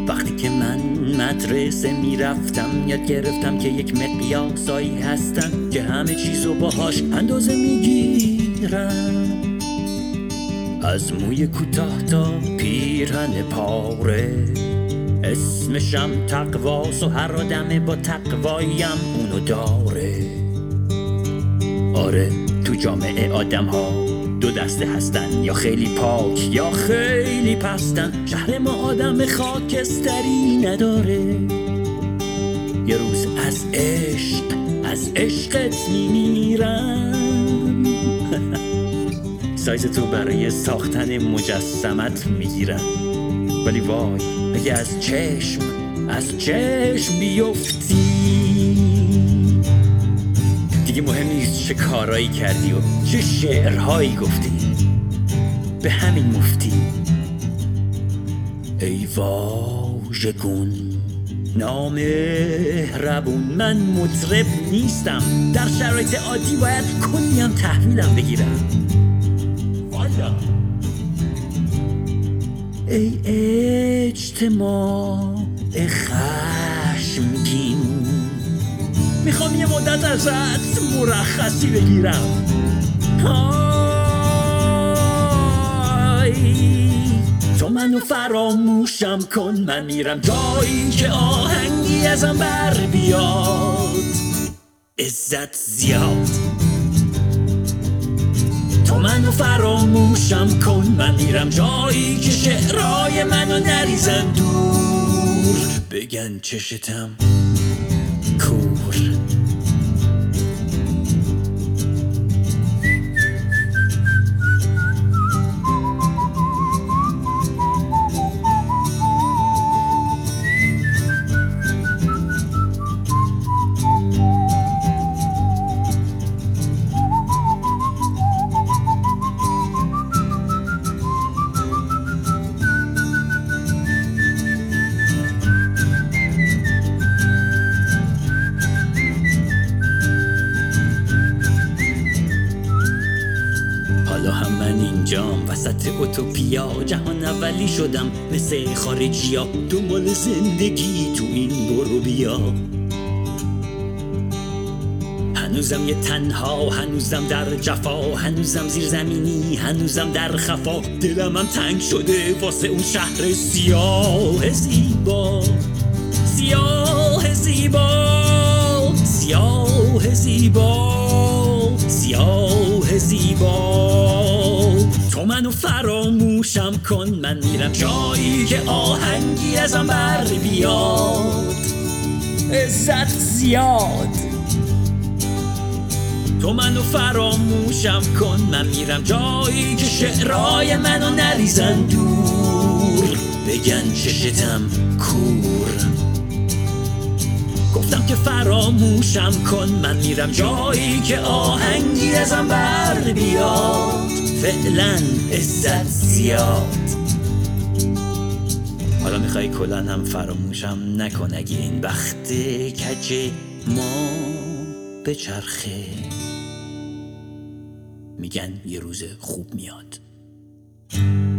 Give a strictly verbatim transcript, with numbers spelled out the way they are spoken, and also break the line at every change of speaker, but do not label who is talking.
وقتی که من مدرسه میرفتم یاد گرفتم که یک مقیاسایی هستن که همه چیزو باهاش اندازه میگیرن، از موی کوتاه تا پیرهن پاره. اسمشم تقواست و هر آدمه با تقوایم اونو داره. آره تو جامعه آدم ها دو دسته هستن، یا خیلی پاک یا خیلی پستن. شهر ما آدم خاکستری نداره. یه روز از عشق از عشقت میمیرن سایز تو برای ساختن مجسمت میگیرن. ولی وای اگه از چشم از چشم بیفتی دیگه مهم نیست چه کارایی کردی و چه شعرهایی گفتی، به همین مفتی. ای واژگون نامهربون، من مطرب نیستم، در شرایط عادی باید کلیم تحویلم بگیرم. والا ای اجتماع خشمگین، میخوام یه مدت ازت مرخصی بگیرم. آی تو منو فراموشم کن، من میرم جایی که آهنگی ازم بر بیاد. عزت زیاد تو منو فراموشم کن، من میرم جایی که شعرهای منو نریزن دور، بگن چشتم کور. حالا هم من اینجام وسط اوتوپیا، جهان اولی شدم مثل خارجی ها، دنبال زندگی تو این برو بیا. هنوزم یه تنها، هنوزم در جفا، هنوزم زیر زمینی، هنوزم در خفا. دلم هم تنگ شده واسه اون شهر سیاه زیبا، سیاه زیبا، سیاه زیبا، سیاه زیبا. تو منو فراموشم کن، من میرم جایی که آهنگی ازم بر بیاد. عزت زیاد تو منو فراموشم کن، من میرم جایی که شعرهای منو نریزن دور، بگن چشتم کور. گفتم که فراموشم کن، من میرم جایی که آهنگی ازم بر بیاد. فعلا عزت زیاد. حالا میخوای کلن هم فراموشم نکن، اگه این وقت کج ما به چرخه، میگن یه روز خوب میاد.